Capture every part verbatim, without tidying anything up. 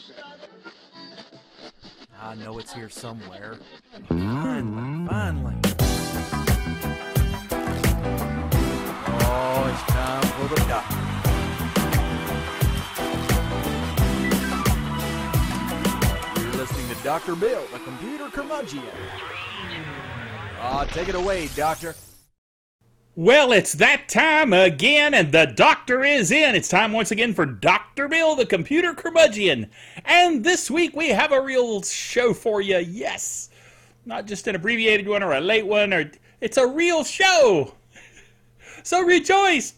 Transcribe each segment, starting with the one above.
I know it's here somewhere. Finally, finally. Oh, it's time for the doctor. You're listening to Doctor Bill, the computer curmudgeon. Ah, take it away, Doctor. Well, it's that time again, and the doctor is in. It's time once again for Doctor Bill, the computer curmudgeon. And this week we have a real show for you. Yes, not just an abbreviated one or a late one. Or it's a real show. So rejoice.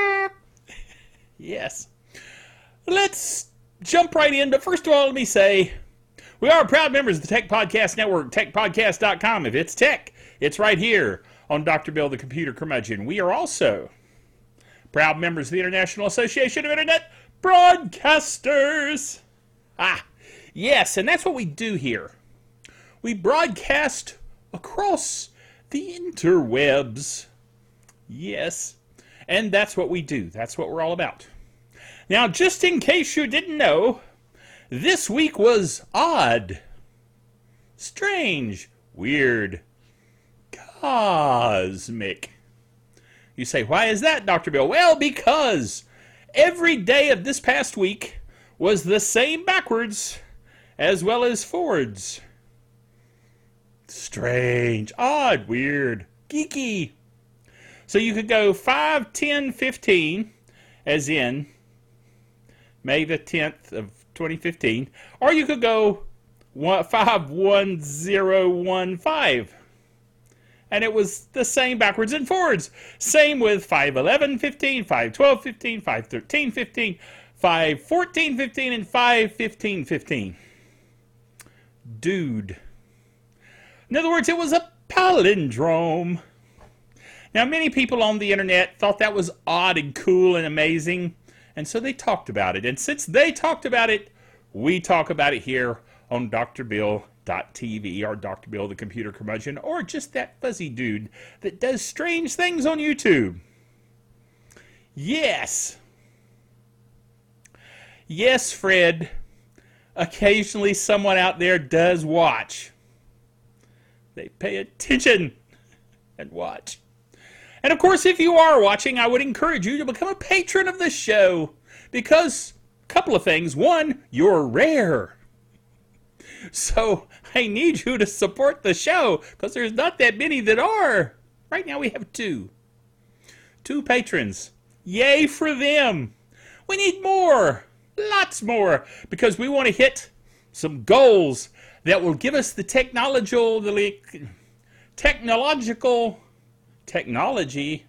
Yes. Let's jump right in. But first of all, let me say, we are proud members of the Tech Podcast Network, tech podcast dot com. If it's tech, it's right here on Doctor Bill, the computer curmudgeon. We are also proud members of the International Association of Internet Broadcasters. Ah, yes, and that's what we do here. We broadcast across the interwebs. Yes, and that's what we do. That's what we're all about. Now, just in case you didn't know, this week was odd, strange, weird, cosmic. You say, why is that, Doctor Bill? Well, because every day of this past week was the same backwards as well as forwards. Strange, odd, weird, geeky. So you could go five, ten, fifteen, as in May the tenth of twenty fifteen, or you could go five, one, zero, one, five. And it was the same backwards and forwards. Same with five eleven fifteen, five twelve fifteen, five thirteen fifteen, five fourteen fifteen, and five fifteen fifteen. Dude. In other words, it was a palindrome. Now, many people on the internet thought that was odd and cool and amazing, and so they talked about it. And since they talked about it, we talk about it here on Doctor Bill dot T V, or Doctor Bill, the computer curmudgeon, or just that fuzzy dude that does strange things on YouTube. Yes. Yes, Fred. Occasionally someone out there does watch. They pay attention and watch. And of course, if you are watching, I would encourage you to become a patron of the show, because a couple of things. One, you're rare. So I need you to support the show, because there's not that many that are. Right now we have two. Two patrons. Yay for them. We need more. Lots more. Because we want to hit some goals that will give us the technological, the technological, technology,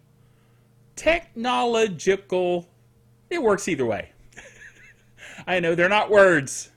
technological. It works either way. I know they're not words.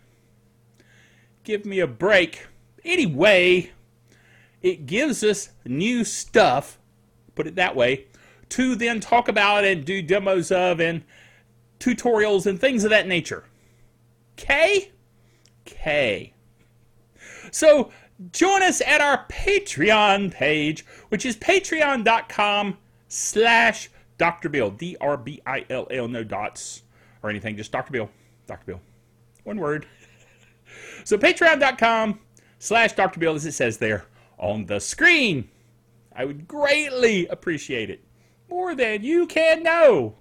Give me a break. Anyway, it gives us new stuff, put it that way, to then talk about and do demos of and tutorials and things of that nature. Okay? Okay. So, join us at our Patreon page, which is patreon dot com slash Doctor Bill. D R B I L L, no dots or anything, just Doctor Bill. Doctor Bill. One word. So patreon dot com slash Doctor Bill, as it says there on the screen. I would greatly appreciate it. More than you can know.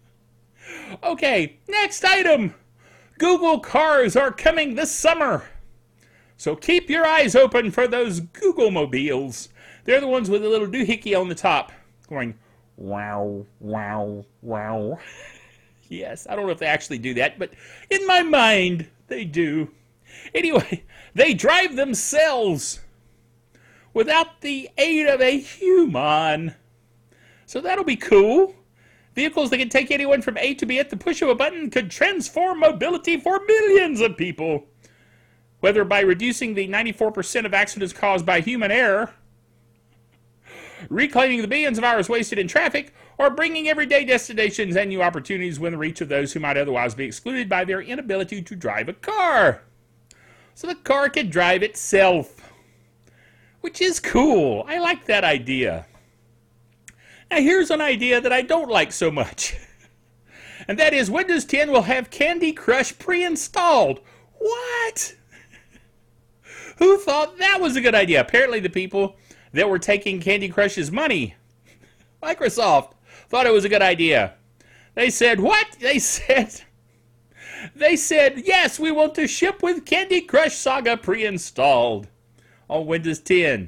Okay, next item. Google cars are coming this summer. So keep your eyes open for those Google mobiles. They're the ones with a little doohickey on the top going wow, wow, wow. Yes, I don't know if they actually do that, but in my mind, they do. Anyway, they drive themselves without the aid of a human. So that'll be cool. Vehicles that can take anyone from A to B at the push of a button could transform mobility for millions of people. Whether by reducing the ninety-four percent of accidents caused by human error, reclaiming the billions of hours wasted in traffic, or bringing everyday destinations and new opportunities within the reach of those who might otherwise be excluded by their inability to drive a car. So the car can drive itself, which is cool. I like that idea. Now here's an idea that I don't like so much. And that is Windows ten will have Candy Crush pre-installed. What? Who thought that was a good idea? Apparently the people that were taking Candy Crush's money, Microsoft, thought it was a good idea. They said, what? They said, they said, yes, we want to ship with Candy Crush Saga pre-installed on Windows ten.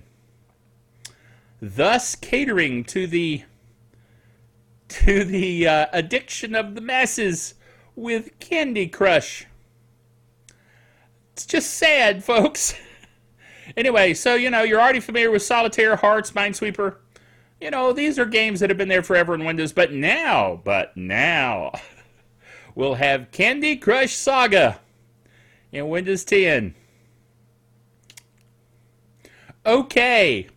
Thus catering to the to the uh, addiction of the masses with Candy Crush. It's just sad, folks. Anyway, so, you know, you're already familiar with Solitaire, Hearts, Minesweeper. You know, these are games that have been there forever in Windows, but now, but now, we'll have Candy Crush Saga in Windows ten. Okay.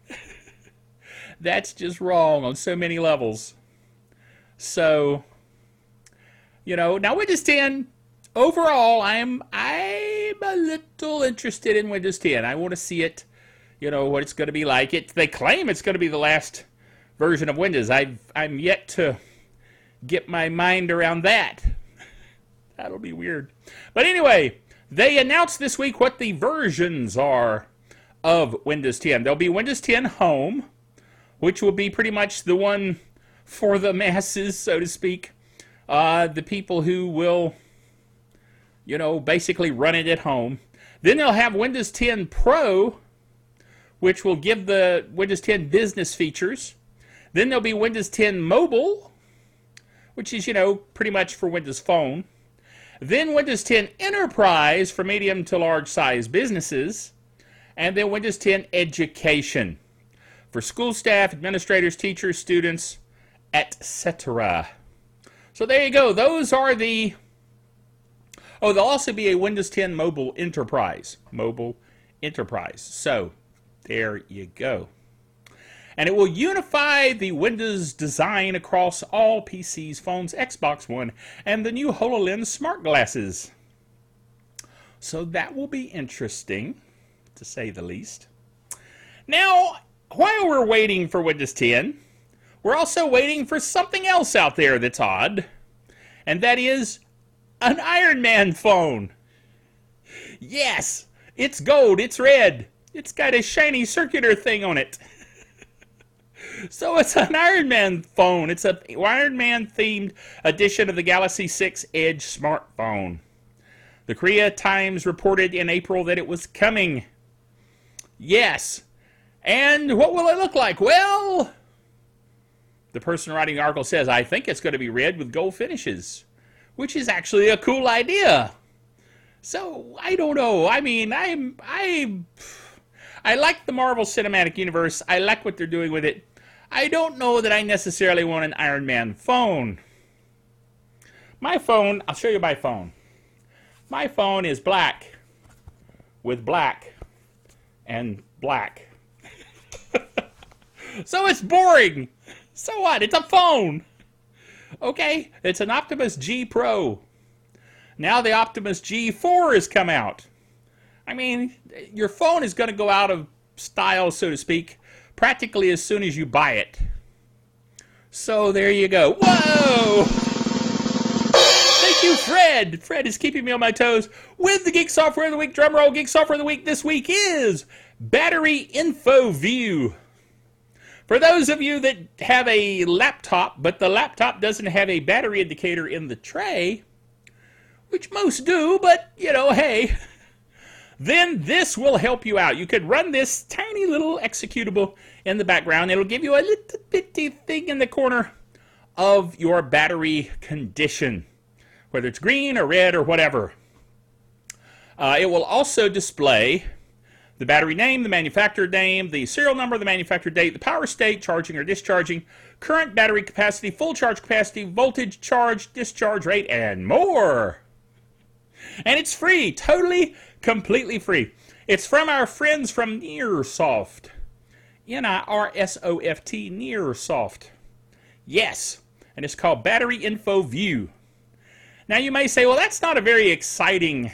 That's just wrong on so many levels. So, you know, now Windows ten, overall, I'm I'm a little interested in Windows ten. I want to see it, you know, what it's going to be like. It they claim it's going to be the last version of Windows. I've I'm yet to get my mind around that. That'll be weird. But anyway, they announced this week what the versions are of Windows ten. There'll be Windows ten Home, which will be pretty much the one for the masses, so to speak. Uh, the people who will, you know, basically run it at home. Then they'll have Windows ten Pro, which will give the Windows ten business features. Then there'll be Windows ten Mobile, which is, you know, pretty much for Windows Phone. Then Windows ten Enterprise for medium to large size businesses. And then Windows ten Education for school staff, administrators, teachers, students, et cetera. So there you go. Those are the... Oh, there'll also be a Windows ten Mobile Enterprise. Mobile Enterprise. So, there you go. And it will unify the Windows design across all P Cs, phones, Xbox One, and the new HoloLens smart glasses. So that will be interesting, to say the least. Now, while we're waiting for Windows ten, we're also waiting for something else out there that's odd, and that is an Iron Man phone. Yes, it's gold, it's red, it's got a shiny circular thing on it. So it's an Iron Man phone. It's an Iron Man themed edition of the Galaxy six Edge smartphone. The Korea Times reported in April that it was coming. Yes. And what will it look like? Well, the person writing the article says, I think it's going to be red with gold finishes, which is actually a cool idea. So, I don't know. I mean, I'm, I, I like the Marvel Cinematic Universe. I like what they're doing with it. I don't know that I necessarily want an Iron Man phone. My phone, I'll show you my phone. My phone is black with black and black. So it's boring. So what? It's a phone. Okay, it's an Optimus G Pro. Now the Optimus G four has come out. I mean, your phone is going to go out of style, so to speak, practically as soon as you buy it. So there you go. Whoa! Thank you, Fred. Fred is keeping me on my toes with the Geek Software of the Week. Drumroll, Geek Software of the Week this week is Battery Info View. For those of you that have a laptop, but the laptop doesn't have a battery indicator in the tray, which most do, but, you know, hey, then this will help you out. You could run this tiny little executable in the background. It'll give you a little bitty thing in the corner of your battery condition, whether it's green or red or whatever. Uh, it will also display the battery name, the manufacturer name, the serial number, the manufacturer date, the power state, charging or discharging, current battery capacity, full charge capacity, voltage, charge, discharge rate, and more. And it's free, totally, completely free. It's from our friends from Nearsoft. N I R S O F T, Nearsoft. Yes, and it's called Battery Info View. Now you may say, well, that's not a very exciting,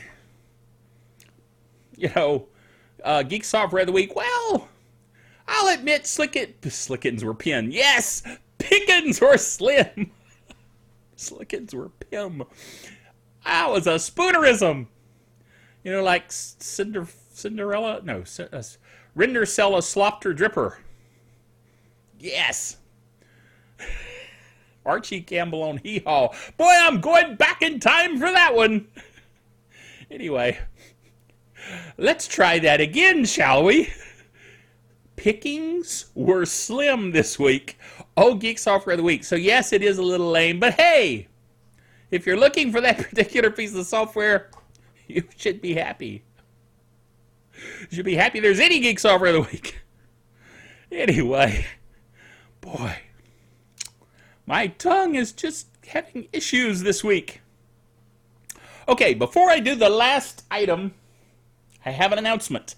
you know, uh, Geek Software of the Week. Well, I'll admit Slickit, Slickins were pin. Yes, Pickens were slim. Slickins were pim. That was a spoonerism. You know, like Cinder, Cinderella? No, uh, Rindercella Slopter Dripper. Yes. Archie Campbell on Hee Haw. Boy, I'm going back in time for that one. Anyway, let's try that again, shall we? Pickings were slim this week. Oh, Geek Software of the Week. So yes, it is a little lame, but hey, if you're looking for that particular piece of software, you should be happy. You should be happy there's any Geek Software of the Week. Anyway, boy, my tongue is just having issues this week. Okay, before I do the last item, I have an announcement.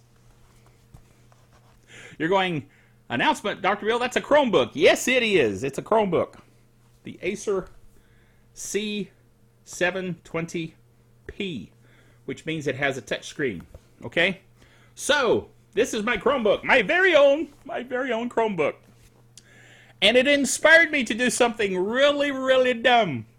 You're going, announcement, Doctor Bill, that's a Chromebook. Yes, it is. It's a Chromebook. The Acer C seven twenty P, which means it has a touchscreen. Okay? So, this is my Chromebook. My very own, my very own Chromebook. And it inspired me to do something really, really dumb.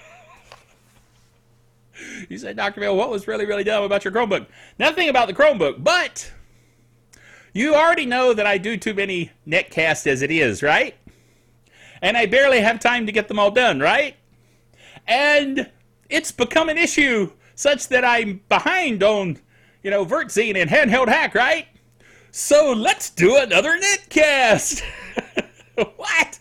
You said, Doctor Bill, what was really, really dumb about your Chromebook? Nothing about the Chromebook, but you already know that I do too many netcasts as it is, right? And I barely have time to get them all done, right? And it's become an issue such that I'm behind on, you know, VertZine and Handheld Hack, right? So let's do another netcast. What?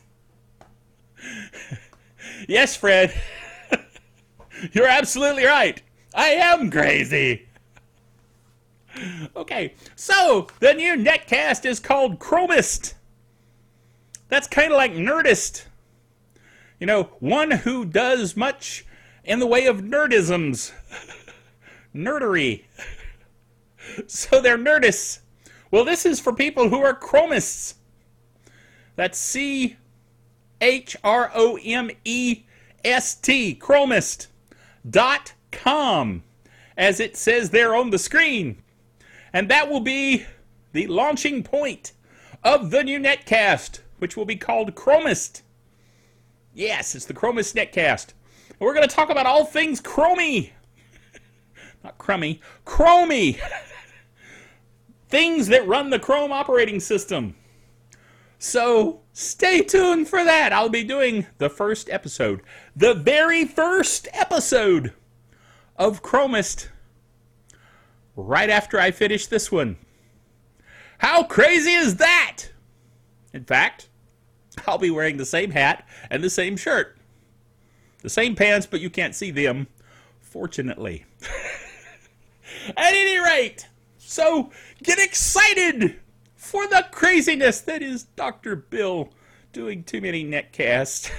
Yes, Fred. You're absolutely right. I am crazy. Okay, so the new netcast is called Chromist. That's kind of like Nerdist. You know, one who does much in the way of nerdisms. Nerdery. So they're nerdists. Well, this is for people who are Chromists. That's C H R O M E S T, Chromist dot com, as it says there on the screen. And that will be the launching point of the new netcast, which will be called Chromist. Yes, it's the Chromist netcast. And we're going to talk about all things Chromie. Not crummy, Chromie. Things that run the Chrome operating system. So stay tuned for that. I'll be doing the first episode, the very first episode of Chromist, right after I finish this one. How crazy is that? In fact, I'll be wearing the same hat and the same shirt. The same pants, but you can't see them, fortunately. At any rate, so get excited for the craziness that is Doctor Bill doing too many netcasts.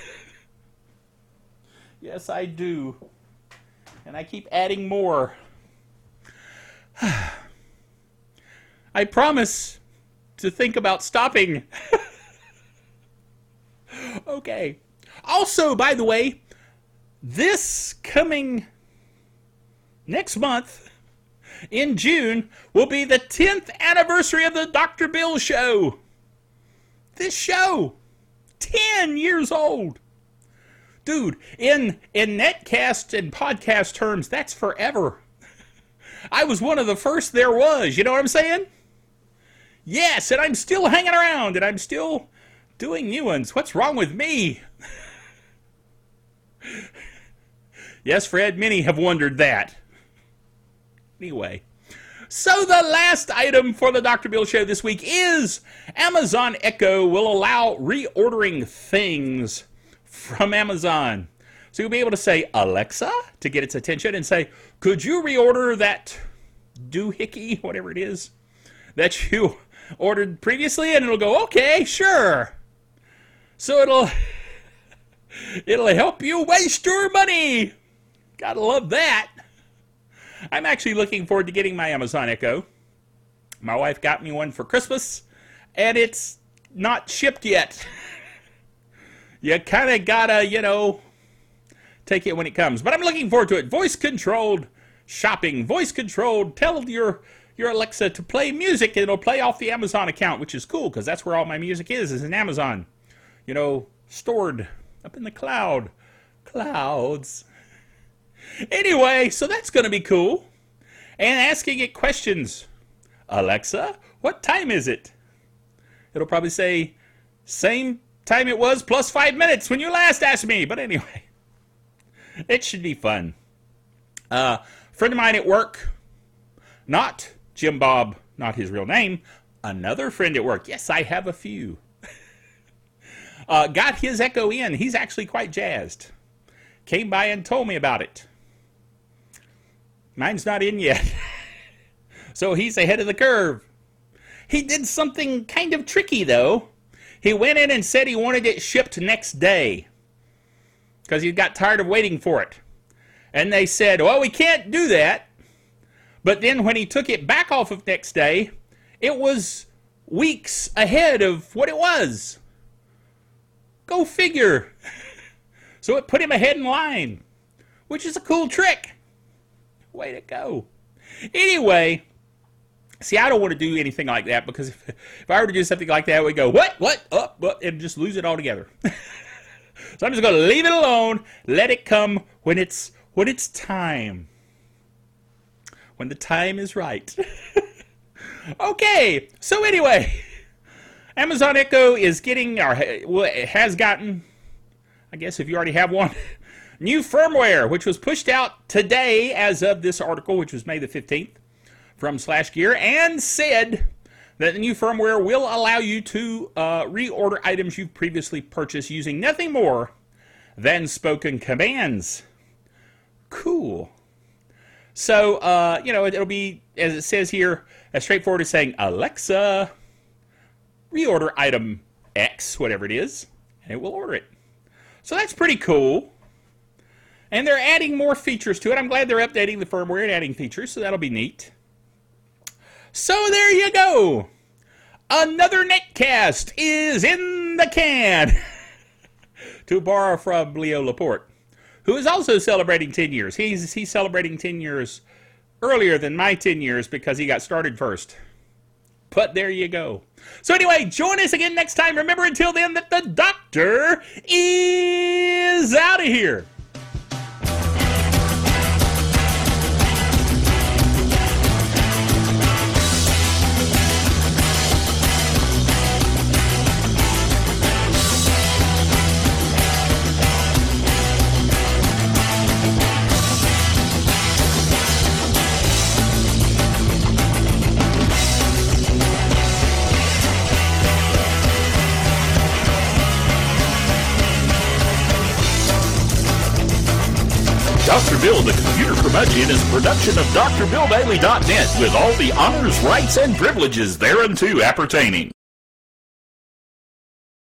Yes, I do. And I keep adding more. I promise to think about stopping. Okay. Also, by the way, this coming next month, in June, will be the tenth anniversary of the Doctor Bill Show. This show, ten years old. Dude, in, in netcast and podcast terms, that's forever. I was one of the first there was, you know what I'm saying? Yes, and I'm still hanging around, and I'm still doing new ones. What's wrong with me? Yes, Fred, many have wondered that. Anyway, so the last item for the Doctor Bill Show this week is Amazon Echo will allow reordering things from Amazon. So you'll be able to say, Alexa, to get its attention and say, could you reorder that doohickey, whatever it is, that you ordered previously? And it'll go, okay, sure. So it'll, it'll help you waste your money. Gotta love that. I'm actually looking forward to getting my Amazon Echo. My wife got me one for Christmas, and it's not shipped yet. You kind of gotta, you know, take it when it comes. But I'm looking forward to it. Voice-controlled shopping. Voice-controlled. Tell your, your Alexa to play music, and it'll play off the Amazon account, which is cool, because that's where all my music is, is in Amazon. You know, stored up in the cloud. Clouds. Anyway, so that's going to be cool. and asking it questions. Alexa, what time is it? It'll probably say, same time it was plus five minutes when you last asked me. But anyway, it should be fun. Uh, friend of mine at work, not Jim Bob, not his real name, another friend at work. Yes, I have a few. uh, got his Echo in. He's actually quite jazzed. Came by and told me about it. Mine's not in yet. So he's ahead of the curve. He did something kind of tricky, though. He went in and said he wanted it shipped next day because he got tired of waiting for it. And they said, well, we can't do that. But then when he took it back off of next day, it was weeks ahead of what it was. Go figure. So it put him ahead in line, which is a cool trick. Way to go. Anyway, see, I don't want to do anything like that because if, if I were to do something like that, we'd go, what, what, up, what, and just lose it altogether. So I'm just going to leave it alone, let it come when it's when it's time. When the time is right. Okay, so anyway, Amazon Echo is getting, or well, it has gotten, I guess if you already have one, new firmware, which was pushed out today as of this article, which was May the fifteenth, from Slash Gear, and said that the new firmware will allow you to uh, reorder items you've previously purchased using nothing more than spoken commands. Cool. So, uh, you know, it, it'll be, as it says here, as straightforward as saying, Alexa, reorder item X, whatever it is, and it will order it. So that's pretty cool. And they're adding more features to it. I'm glad they're updating the firmware and adding features, so that'll be neat. So there you go. Another Netcast is in the can. To borrow from Leo Laporte, who is also celebrating ten years. He's, he's celebrating ten years earlier than my ten years because he got started first. But there you go. So anyway, join us again next time. Remember, until then, that the doctor is out of here. Doctor Bill, the Computer Curmudgeon, is a production of D R Bill Daily dot net with all the honors, rights, and privileges thereunto appertaining.